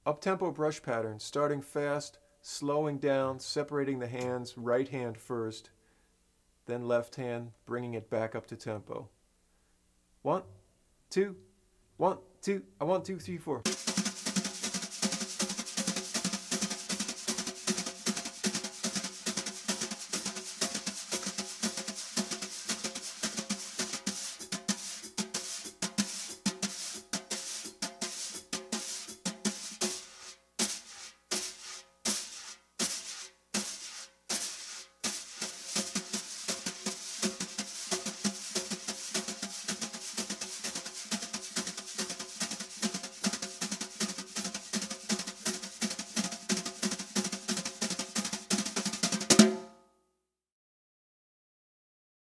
Up-tempo brush pattern, starting fast, slowing down, separating the hands, right hand first, then left hand, bringing it back up to tempo. 1, 2, 1, 2, 1, 2, 3, 4.